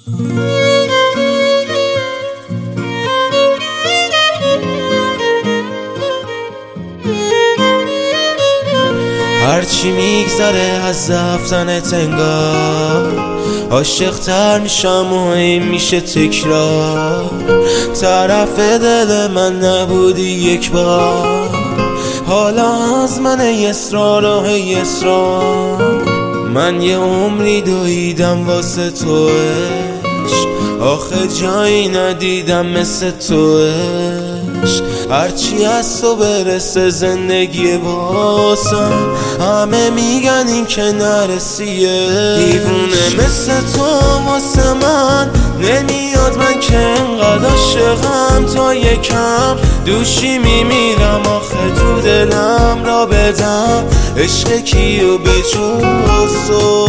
هرچی میگذره از رفتنت انگار عاشق تر میشم و این میشه تکرار. طرف دل من نبودی یک بار، حالا از من اصرار و اصرار. من یه عمری دویدم واسه تو عشق، آخه جایی ندیدم مثل تو عشق. هرچی از تو برسه زندگی واسم، همه میگن این که نرسیه. دیوونه مثل تو واسه من نمیاد، من که انقدر عاشقم تا یکم دوشی میمیرم. آخه تو دلم را بدم عشق کیو به جز تو.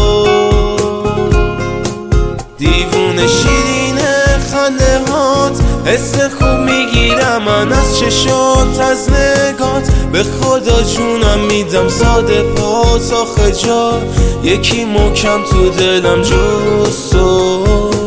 دیوونه شیرینه خنده هات، حس خوب میگیرم من از چشات از نگات. به خدا جونم میدم ساده پات، آخه جا یکی محکم تو دلم جز تو.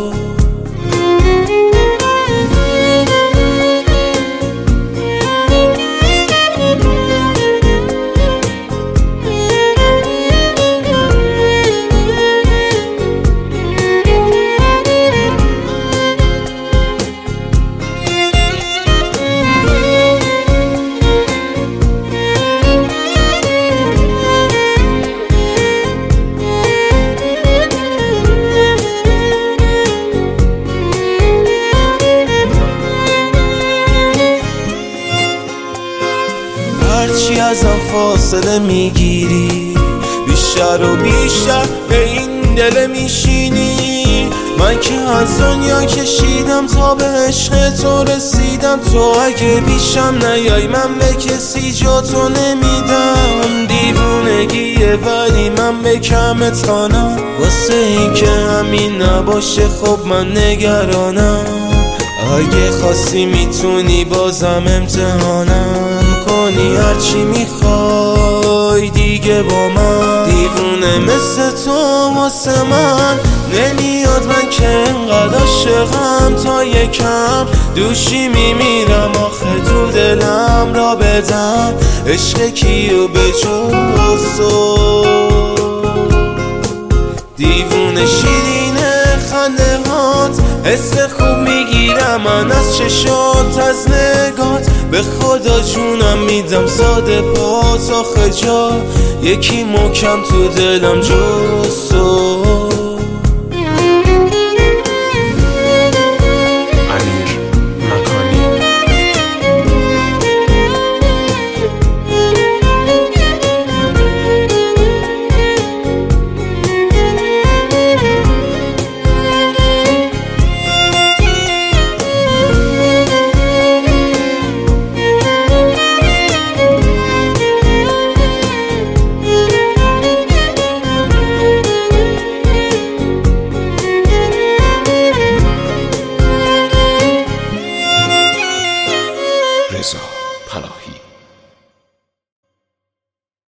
هرچی ازم فاصله میگیری بیشتر و بیشتر به این دل میشینی. من که از دنیا کشیدم تا به عشق تو رسیدم. تو اگه پیشم نیای من به کسی جا تو نمیدم. دیوونگیه ولی من به کمت خانم، واسه این که همین نباشه خب من نگرانم. اگه خواستی میتونی بازم امتحانم کنی، هرچی میخوای دیگه با من. دیوونه مثل تو واسه من نمیاد، من که انقدر عاشقم تا یکم دوشی میمیرم. آخه تو دلم را بدم عشق کیو به جز تو. دیوونه شیرینه خنده هات، حس خوب میگیرم من از چشات از نگات. به خدا جونم میدم ساده پات، آخه جا یکی محکم تو دلم جز تو.